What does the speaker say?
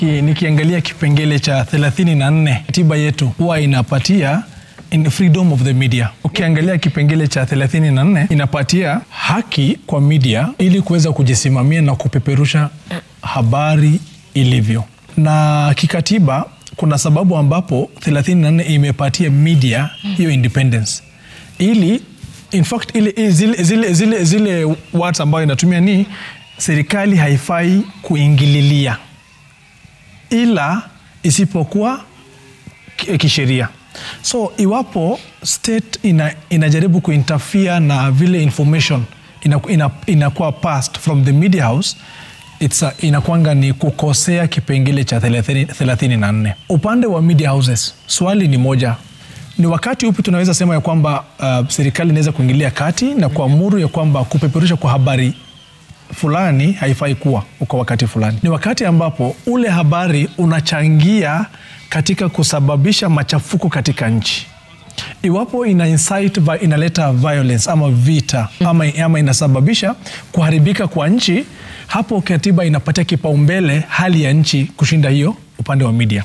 Nikiangalia kipengele cha 34 katiba yetu huwa inapatia freedom of the media. Ukiangalia kipengele cha 34 inapatia haki kwa media ili kuweza kujisimamia na kupeperusha habari ilivyo. Na kikatiba kuna sababu ambapo 34 imepatia media hiyo independence. Ili in fact zile words ambayo inatumia ni serikali haifai kuingililia ila isipokuwa kisheria. So iwapo state inajaribu kuinterfere na vile information inakuwa passed from the media house, inakuanga ni kukosea kipengele cha 34. Upande wa media houses, swali ni moja. Ni wakati upi tunaweza sema ya kwamba serikali inaweza kuingilia kati na kuamuru ya kwamba kupeperusha kwa habari fulani haifai kuwa kwa wakati fulani? Ni wakati ambapo ule habari unachangia katika kusababisha machafuko katika nchi. Iwapo inaleta violence ama vita ama inasababisha kuharibika kwa nchi, hapo katiba inapatia kipaumbele hali ya nchi kushinda hiyo upande wa media.